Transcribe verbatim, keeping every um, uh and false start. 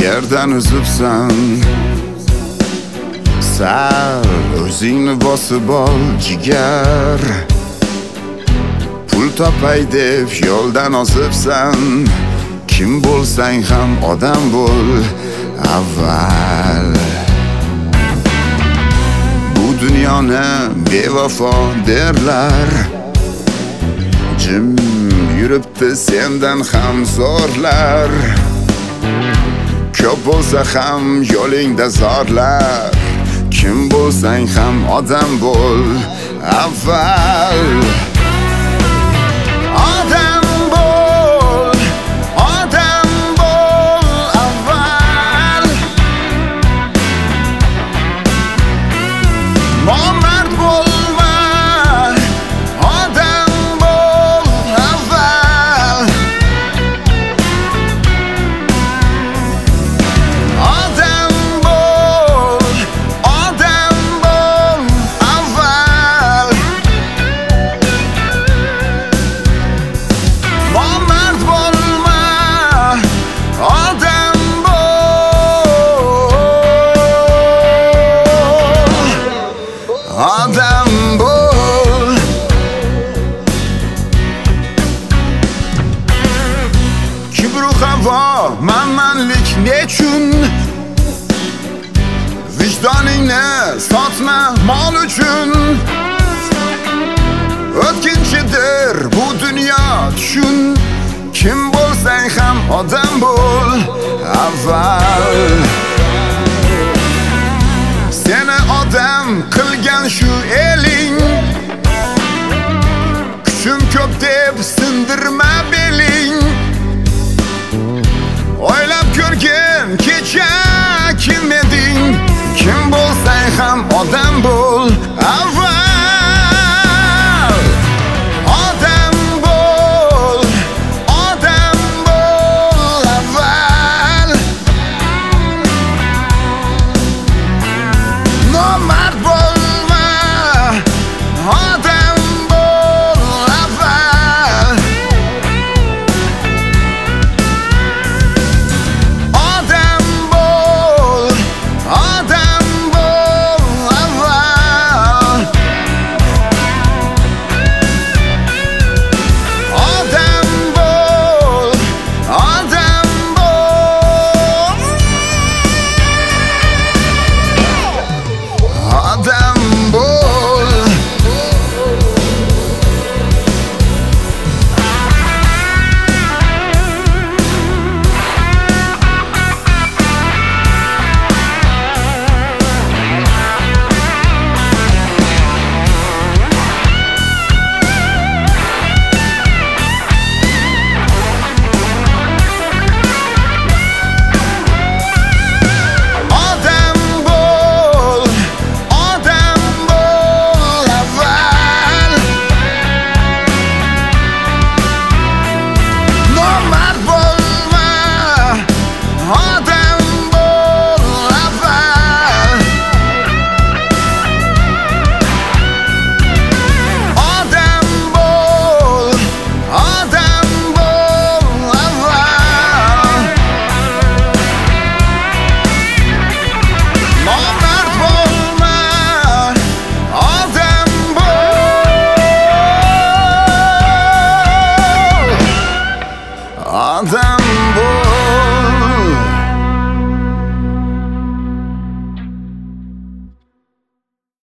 yerdan uzibsan. Sal o'zingni bosib ol jigar, pul topay deb yo'ldan ozibsan. Kim bo'lsang ham odam bo'l avval. Bu dunyoni bevafo derlar, jim yuribdi sendan ham zo'rlar. Ko'p bo'lsa ham yo'lingda zorlar. Kim bo'lsang ham odam bo'l avval. Odam bo'l, odam bo'l avval. Nomard bo'lma, odam bo'l avval. Odam bo'l, odam bo'l avval. Nomard bo'lma, odam bo'l, odam bo'l. Kibru havo, manmanlik nechun? Vijdoningni sotma mol uchun. O'tkinchidir bu dunyo tushun. Kim bo'lsang ham odam bo'l avval. Seni odam qilgan shu eling, kuchim ko'p deb sindirma beling. O'ylab ko'rgin kecha kim eding?